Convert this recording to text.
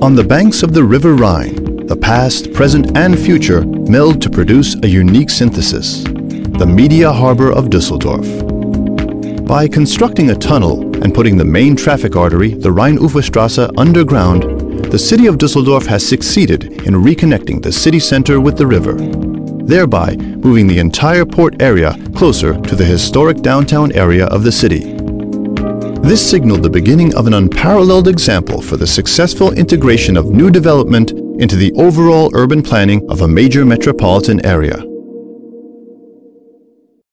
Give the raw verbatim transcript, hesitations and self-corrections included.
On the banks of the River Rhine, the past, present, and future meld to produce a unique synthesis, the Media Harbor of Düsseldorf. By constructing a tunnel and putting the main traffic artery, the Rhein-Ufer-Straße, underground, the city of Düsseldorf has succeeded in reconnecting the city center with the river, thereby moving the entire port area closer to the historic downtown area of the city. This signaled the beginning of an unparalleled example for the successful integration of new development into the overall urban planning of a major metropolitan area.